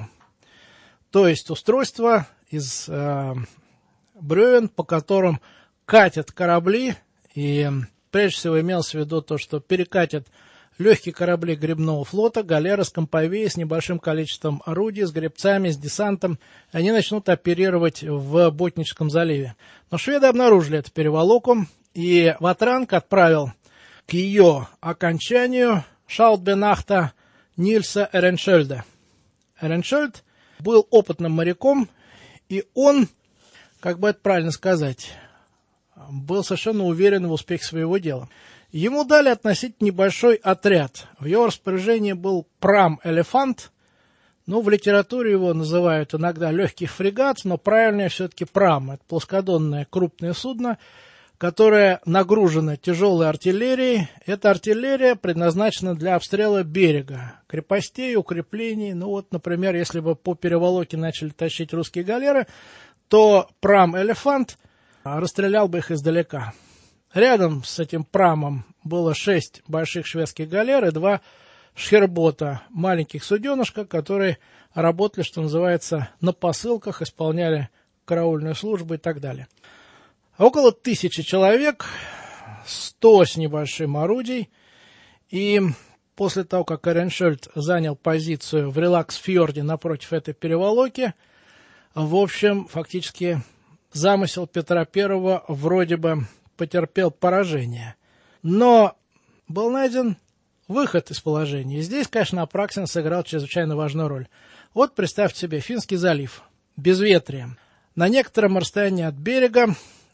то есть устройство из э, бревен, по которым катят корабли, и прежде всего имелось в виду то, что перекатят легкие корабли гребного флота, галеры с комповеей, с небольшим количеством орудий, с гребцами, с десантом. Они начнут оперировать в Ботническом заливе. Но шведы обнаружили эту переволоку, и Ватранг отправил к ее окончанию Шалбенахта Нильса Эреншельда. Эреншельд был опытным моряком, и он, как бы это правильно сказать, был совершенно уверен в успехе своего дела. Ему дали относительно небольшой отряд. В его распоряжении был прам-элефант. Ну, в литературе его называют иногда легкий фрегат, но правильнее все-таки прам. Это плоскодонное крупное судно, которое нагружено тяжелой артиллерией. Эта артиллерия предназначена для обстрела берега, крепостей, укреплений. Ну вот, например, если бы по переволоке начали тащить русские галеры, то прам-элефант расстрелял бы их издалека. Рядом с этим прамом было шесть больших шведских галер и два шхербота, маленьких суденышка, которые работали, что называется, на посылках, исполняли караульную службу и так далее. Около тысячи человек, сто с небольшим орудий, и после того, как Эреншельд занял позицию в Релакс-фьорде напротив этой переволоки, в общем, фактически замысел Петра Первого вроде бы потерпел поражение. Но был найден выход из положения. И здесь, конечно, Апраксин сыграл чрезвычайно важную роль. Вот представьте себе Финский залив, безветрие. На некотором расстоянии от берега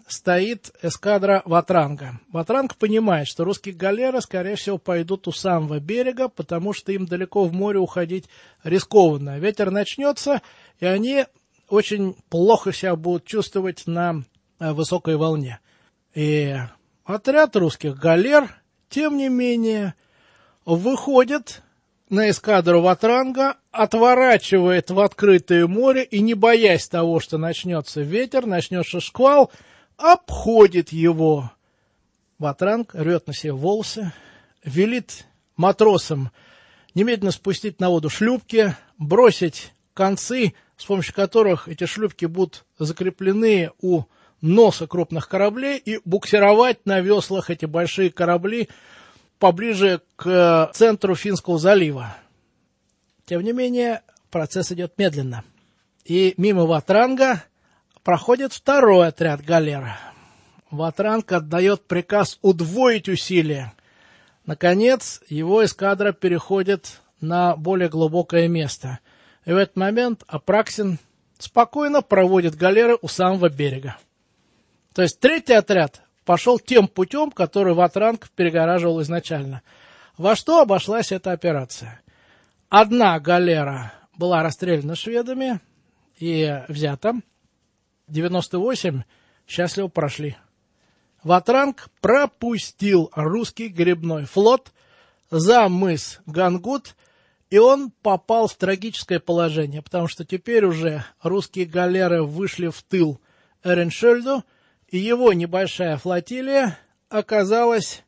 стоит эскадра Ватранга. Ватранг понимает, что русские галеры, скорее всего, пойдут у самого берега, потому что им далеко в море уходить рискованно. Ветер начнется, и они очень плохо себя будут чувствовать на высокой волне. И отряд русских галер, тем не менее, выходит на эскадру Ватранга, отворачивает в открытое море и, не боясь того, что начнется ветер, начнется шквал, обходит его. Ватранг рвет на себе волосы, велит матросам немедленно спустить на воду шлюпки, бросить концы, с помощью которых эти шлюпки будут закреплены у носа крупных кораблей, и буксировать на веслах эти большие корабли поближе к центру Финского залива. Тем не менее, процесс идет медленно. И мимо Ватранга проходит второй отряд галер. Ватранг отдает приказ удвоить усилия. Наконец, его эскадра переходит на более глубокое место. И в этот момент Апраксин спокойно проводит галеры у самого берега. То есть третий отряд пошел тем путем, который Ватранг перегораживал изначально. Во что обошлась эта операция? Одна галера была расстреляна шведами и взята. девяносто восемь счастливо прошли. Ватранг пропустил русский гребной флот за мыс Гангут, и он попал в трагическое положение, потому что теперь уже русские галеры вышли в тыл Эреншельду, и его небольшая флотилия оказалась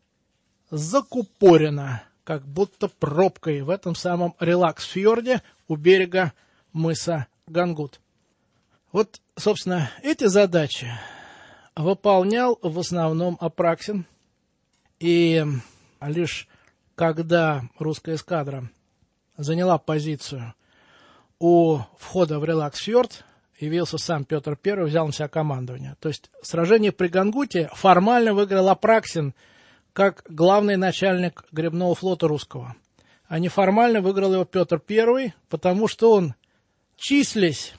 закупорена, как будто пробкой в этом самом Релакс-фьорде у берега мыса Гангут. Вот, собственно, эти задачи выполнял в основном Апраксин, и лишь когда русская эскадра заняла позицию у входа в Релакс-фьорд, явился сам Петр Первый, взял на себя командование. То есть сражение при Гангуте формально выиграл Апраксин как главный начальник гребного флота русского. А неформально выиграл его Петр Первый, потому что он, числясь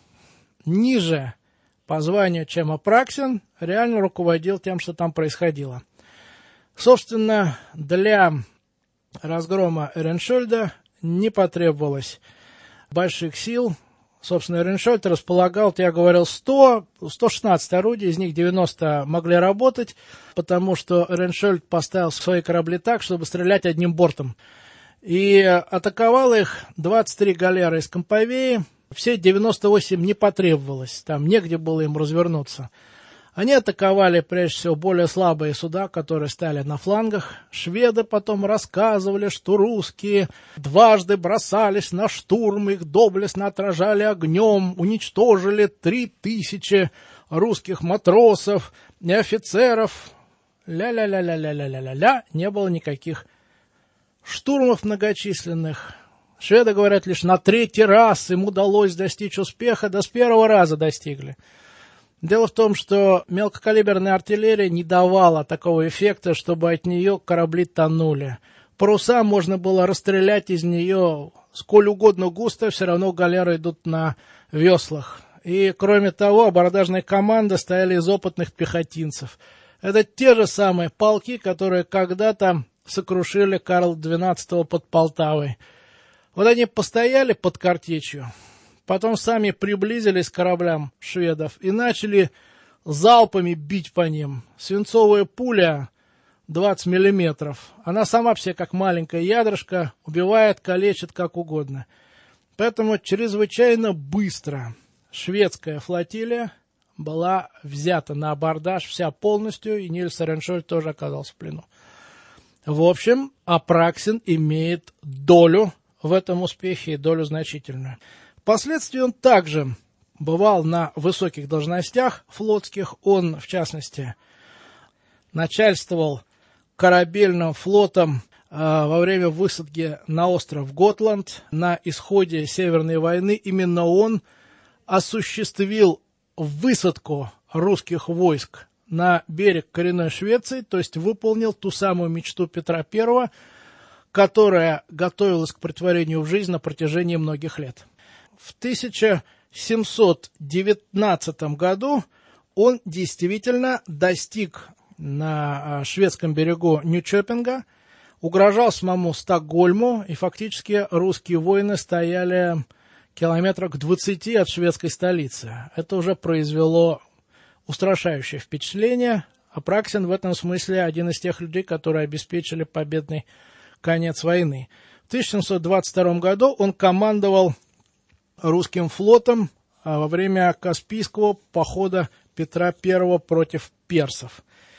ниже по званию, чем Апраксин, реально руководил тем, что там происходило. Собственно, для разгрома Эреншельда не потребовалось больших сил. Собственно, Эреншельд располагал, я говорил, сто, сто шестнадцать орудий, из них девяносто могли работать, потому что Эреншельд поставил свои корабли так, чтобы стрелять одним бортом. И атаковал их двадцать три галеры из Камповеи, все девяносто восемь не потребовалось, там негде было им развернуться. Они атаковали, прежде всего, более слабые суда, которые стояли на флангах. Шведы потом рассказывали, что русские дважды бросались на штурм, их доблестно отражали огнем, уничтожили три тысячи русских матросов и офицеров. Ля-ля-ля-ля-ля-ля-ля-ля-ля. Не было никаких штурмов многочисленных. Шведы говорят, лишь на третий раз им удалось достичь успеха, да с первого раза достигли. Дело в том, что мелкокалиберная артиллерия не давала такого эффекта, чтобы от нее корабли тонули. Паруса можно было расстрелять из нее сколь угодно густо, все равно галеры идут на веслах. И, кроме того, абордажная команда стояли из опытных пехотинцев. Это те же самые полки, которые когда-то сокрушили Карла двенадцатого под Полтавой. Вот они постояли под картечью, потом сами приблизились к кораблям шведов и начали залпами бить по ним. Свинцовая пуля двадцать миллиметров. Она сама все как маленькая ядрышко, убивает, калечит как угодно. Поэтому чрезвычайно быстро шведская флотилия была взята на абордаж вся полностью, и Нильс Эреншельд тоже оказался в плену. В общем, Апраксин имеет долю в этом успехе, и долю значительную. Впоследствии он также бывал на высоких должностях флотских. Он, в частности, начальствовал корабельным флотом э, во время высадки на остров Готланд на исходе Северной войны. Именно он осуществил высадку русских войск на берег коренной Швеции, то есть выполнил ту самую мечту Петра Первого, которая готовилась к претворению в жизнь на протяжении многих лет. В тысяча семьсот девятнадцатом году он действительно достиг на шведском берегу Нью-Чопинга, угрожал самому Стокгольму, и фактически русские воины стояли километрах к двадцати от шведской столицы. Это уже произвело устрашающее впечатление. Апраксин в этом смысле один из тех людей, которые обеспечили победный конец войны. В тысяча семьсот двадцать втором году он командовал русским флотом во время Каспийского похода Петра Первого против персов.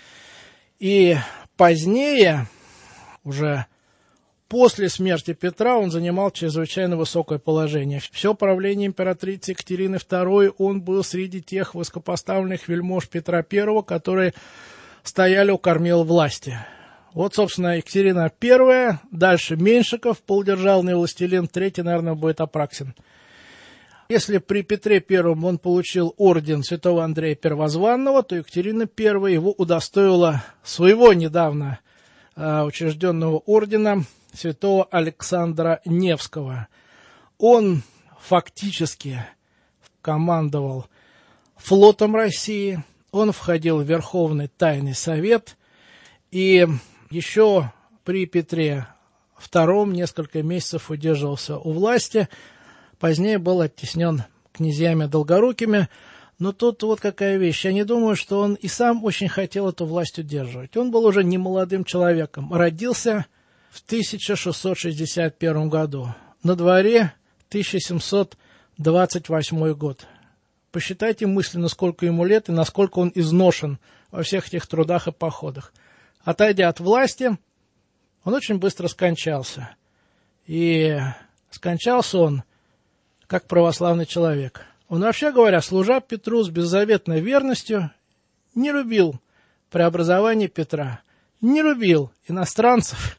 И позднее, уже после смерти Петра, он занимал чрезвычайно высокое положение. Все правление императрицы Екатерины Второй он был среди тех высокопоставленных вельмож Петра Первого, которые стояли у кормил власти. Вот, собственно, Екатерина Первая, дальше Меньшиков, полдержавный властелин, третий, наверное, будет Апраксин. Если при Петре Первом он получил орден святого Андрея Первозванного, то Екатерина Первая его удостоила своего недавно э, учрежденного ордена святого Александра Невского. Он фактически командовал флотом России, он входил в Верховный Тайный Совет, и еще при Петре Втором несколько месяцев удерживался у власти. Позднее был оттеснен князьями Долгорукими. Но тут вот какая вещь. Я не думаю, что он и сам очень хотел эту власть удерживать. Он был уже не молодым человеком. Родился в тысяча шестьсот шестьдесят первом году. На дворе тысяча семьсот двадцать восьмой год. Посчитайте мысленно, сколько ему лет и насколько он изношен во всех этих трудах и походах. Отойдя от власти, он очень быстро скончался. И скончался он как православный человек. Он, вообще говоря, служа Петру с беззаветной верностью, не любил преобразование Петра, не любил иностранцев,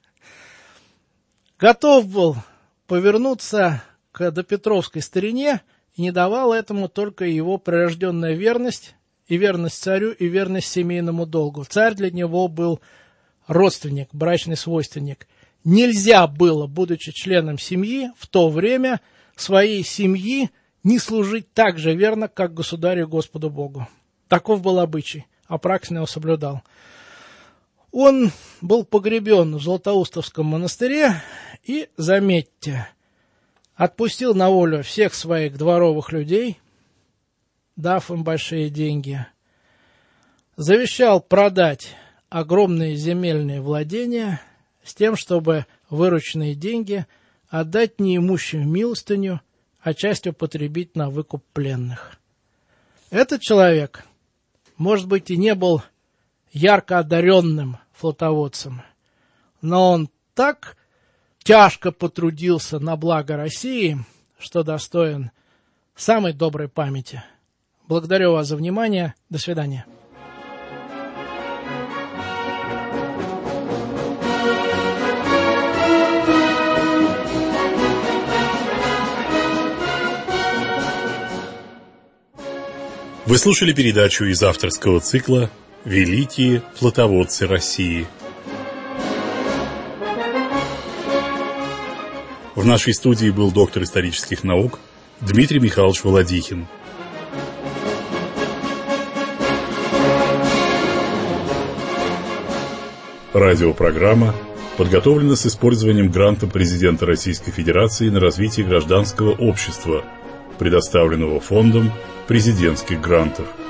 готов был повернуться к допетровской старине, и не давала этому только его прирожденная верность, и верность царю, и верность семейному долгу. Царь для него был родственник, брачный свойственник. Нельзя было, будучи членом семьи, в то время своей семьи не служить так же верно, как государю Господу Богу. Таков был обычай, Апраксин его соблюдал. Он был погребен в Златоустовском монастыре и, заметьте, отпустил на волю всех своих дворовых людей, дав им большие деньги, завещал продать огромные земельные владения с тем, чтобы вырученные деньги отдать неимущим в милостыню, а часть употребить на выкуп пленных. Этот человек, может быть, и не был ярко одаренным флотоводцем, но он так тяжко потрудился на благо России, что достоин самой доброй памяти. Благодарю вас за внимание. До свидания. Вы слушали передачу из авторского цикла «Великие флотоводцы России». В нашей студии был доктор исторических наук Дмитрий Михайлович Володихин. Радиопрограмма подготовлена с использованием гранта президента Российской Федерации на развитие гражданского общества, предоставленного Фондом президентских грантов.